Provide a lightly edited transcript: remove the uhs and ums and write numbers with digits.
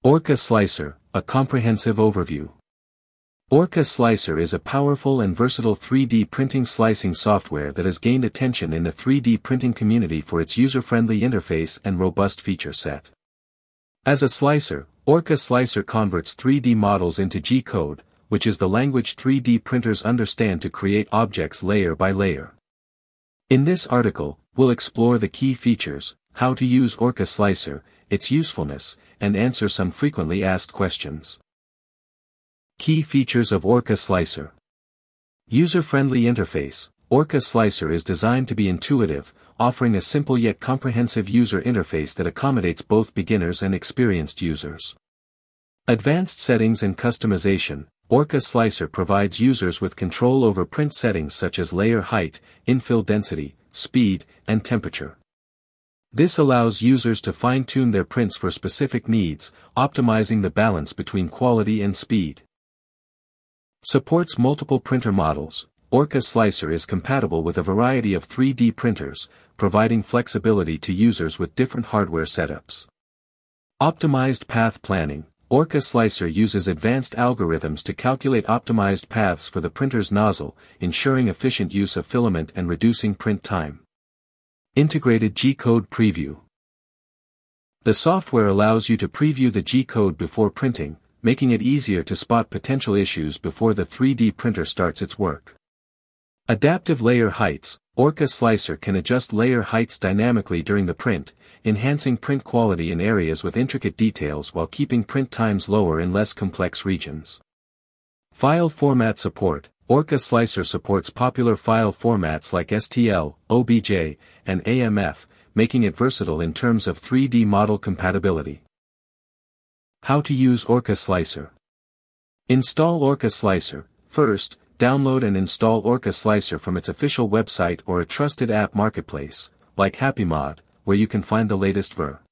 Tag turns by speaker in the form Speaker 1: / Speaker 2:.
Speaker 1: Orca Slicer, a comprehensive overview. Orca Slicer is a powerful and versatile 3D printing slicing software that has gained attention in the 3D printing community for its user-friendly interface and robust feature set. As a slicer, Orca Slicer converts 3D models into G-code, which is the language 3D printers understand to create objects layer by layer. In this article, we'll explore the key features, how to use Orca Slicer, its usefulness, and answer some frequently asked questions. Key features of Orca Slicer. User-friendly interface. Orca Slicer is designed to be intuitive, offering a simple yet comprehensive user interface that accommodates both beginners and experienced users. Advanced settings and customization. Orca Slicer provides users with control over print settings such as layer height, infill density, speed, and temperature. This allows users to fine-tune their prints for specific needs, optimizing the balance between quality and speed. Supports multiple printer models. Orca Slicer is compatible with a variety of 3D printers, providing flexibility to users with different hardware setups. Optimized path planning. Orca Slicer uses advanced algorithms to calculate optimized paths for the printer's nozzle, ensuring efficient use of filament and reducing print time. Integrated G-code preview. The software allows you to preview the G-code before printing, making it easier to spot potential issues before the 3D printer starts its work. Adaptive layer heights. Orca Slicer can adjust layer heights dynamically during the print, enhancing print quality in areas with intricate details while keeping print times lower in less complex regions. File format support. Orca Slicer supports popular file formats like STL, OBJ, and AMF, making it versatile in terms of 3D model compatibility. How to use Orca Slicer. Install Orca Slicer. First, download and install Orca Slicer from its official website or a trusted app marketplace, like HappyMod, where you can find the latest ver.